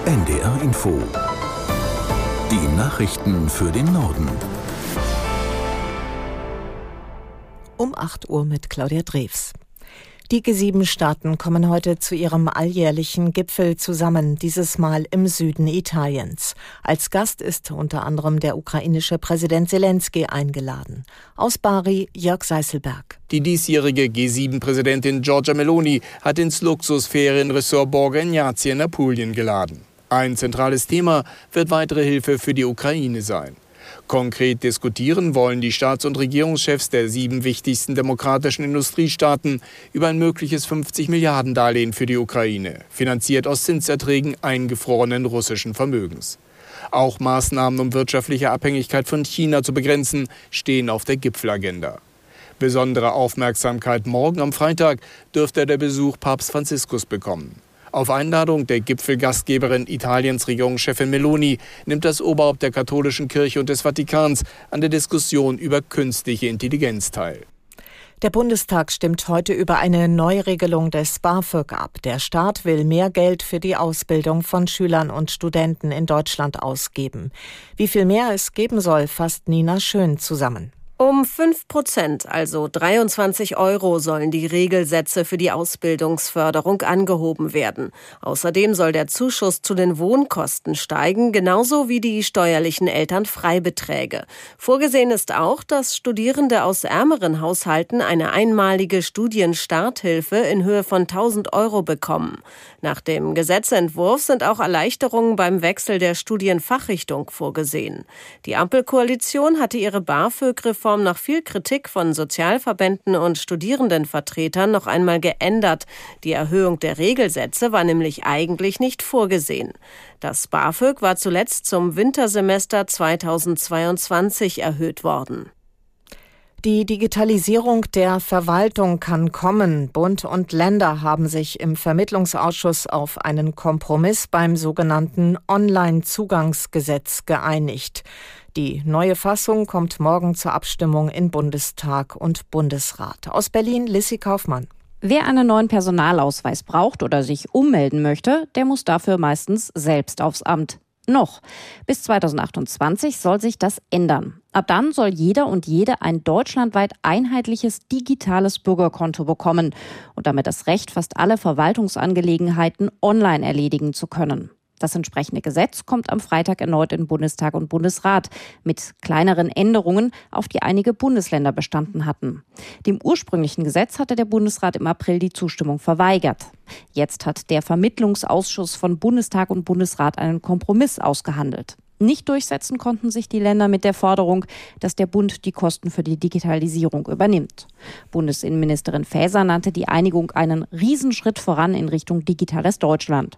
NDR Info. Die Nachrichten für den Norden. Um 8 Uhr mit Claudia Drews. Die G7-Staaten kommen heute zu ihrem alljährlichen Gipfel zusammen, dieses Mal im Süden Italiens. Als Gast ist unter anderem der ukrainische Präsident Selenskyj eingeladen. Aus Bari Jörg Seißelberg. Die diesjährige G7-Präsidentin Giorgia Meloni hat ins Luxusferienresort Borgo Egnazia in Apulien geladen. Ein zentrales Thema wird weitere Hilfe für die Ukraine sein. Konkret diskutieren wollen die Staats- und Regierungschefs der 7 wichtigsten demokratischen Industriestaaten über ein mögliches 50-Milliarden-Darlehen für die Ukraine, finanziert aus Zinserträgen eingefrorenen russischen Vermögens. Auch Maßnahmen, um wirtschaftliche Abhängigkeit von China zu begrenzen, stehen auf der Gipfelagenda. Besondere Aufmerksamkeit morgen am Freitag dürfte der Besuch Papst Franziskus bekommen. Auf Einladung der Gipfelgastgeberin Italiens Regierungschefin Meloni nimmt das Oberhaupt der katholischen Kirche und des Vatikans an der Diskussion über künstliche Intelligenz teil. Der Bundestag stimmt heute über eine Neuregelung des BAföG ab. Der Staat will mehr Geld für die Ausbildung von Schülern und Studenten in Deutschland ausgeben. Wie viel mehr es geben soll, fasst Nina Schön zusammen. Um 5%, also 23 €, sollen die Regelsätze für die Ausbildungsförderung angehoben werden. Außerdem soll der Zuschuss zu den Wohnkosten steigen, genauso wie die steuerlichen Elternfreibeträge. Vorgesehen ist auch, dass Studierende aus ärmeren Haushalten eine einmalige Studienstarthilfe in Höhe von 1.000 € bekommen. Nach dem Gesetzentwurf sind auch Erleichterungen beim Wechsel der Studienfachrichtung vorgesehen. Die Ampelkoalition hatte ihre BAföG-Reform nach viel Kritik von Sozialverbänden und Studierendenvertretern noch einmal geändert. Die Erhöhung der Regelsätze war nämlich eigentlich nicht vorgesehen. Das BAföG war zuletzt zum Wintersemester 2022 erhöht worden. Die Digitalisierung der Verwaltung kann kommen. Bund und Länder haben sich im Vermittlungsausschuss auf einen Kompromiss beim sogenannten Online-Zugangsgesetz geeinigt. Die neue Fassung kommt morgen zur Abstimmung in Bundestag und Bundesrat. Aus Berlin, Lissy Kaufmann. Wer einen neuen Personalausweis braucht oder sich ummelden möchte, der muss dafür meistens selbst aufs Amt. Noch. Bis 2028 soll sich das ändern. Ab dann soll jeder und jede ein deutschlandweit einheitliches digitales Bürgerkonto bekommen und damit das Recht, fast alle Verwaltungsangelegenheiten online erledigen zu können. Das entsprechende Gesetz kommt am Freitag erneut in Bundestag und Bundesrat mit kleineren Änderungen, auf die einige Bundesländer bestanden hatten. Dem ursprünglichen Gesetz hatte der Bundesrat im April die Zustimmung verweigert. Jetzt hat der Vermittlungsausschuss von Bundestag und Bundesrat einen Kompromiss ausgehandelt. Nicht durchsetzen konnten sich die Länder mit der Forderung, dass der Bund die Kosten für die Digitalisierung übernimmt. Bundesinnenministerin Faeser nannte die Einigung einen Riesenschritt voran in Richtung digitales Deutschland.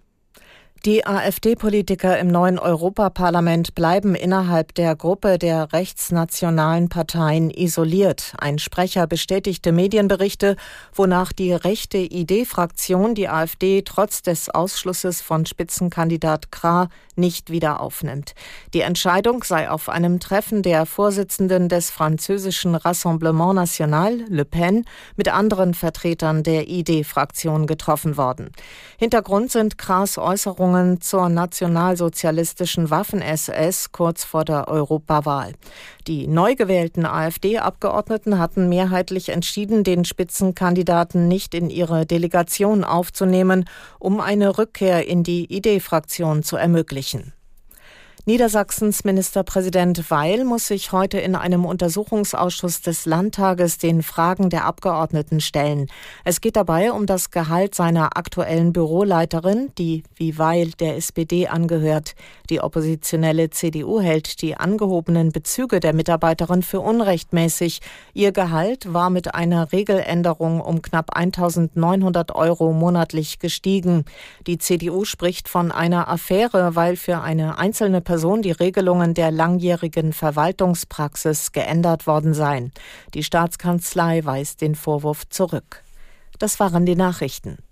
Die AfD-Politiker im neuen Europaparlament bleiben innerhalb der Gruppe der rechtsnationalen Parteien isoliert. Ein Sprecher bestätigte Medienberichte, wonach die rechte ID-Fraktion die AfD trotz des Ausschlusses von Spitzenkandidat Krah nicht wieder aufnimmt. Die Entscheidung sei auf einem Treffen der Vorsitzenden des französischen Rassemblement National, Le Pen, mit anderen Vertretern der ID-Fraktion getroffen worden. Hintergrund sind Krahs Äußerungen zur nationalsozialistischen Waffen-SS kurz vor der Europawahl. Die neu gewählten AfD-Abgeordneten hatten mehrheitlich entschieden, den Spitzenkandidaten nicht in ihre Delegation aufzunehmen, um eine Rückkehr in die ID-Fraktion zu ermöglichen. Niedersachsens Ministerpräsident Weil muss sich heute in einem Untersuchungsausschuss des Landtages den Fragen der Abgeordneten stellen. Es geht dabei um das Gehalt seiner aktuellen Büroleiterin, die wie Weil der SPD angehört. Die oppositionelle CDU hält die angehobenen Bezüge der Mitarbeiterin für unrechtmäßig. Ihr Gehalt war mit einer Regeländerung um knapp 1.900 € monatlich gestiegen. Die CDU spricht von einer Affäre, weil für eine einzelne Person die Regelungen der langjährigen Verwaltungspraxis geändert worden seien. Die Staatskanzlei weist den Vorwurf zurück. Das waren die Nachrichten.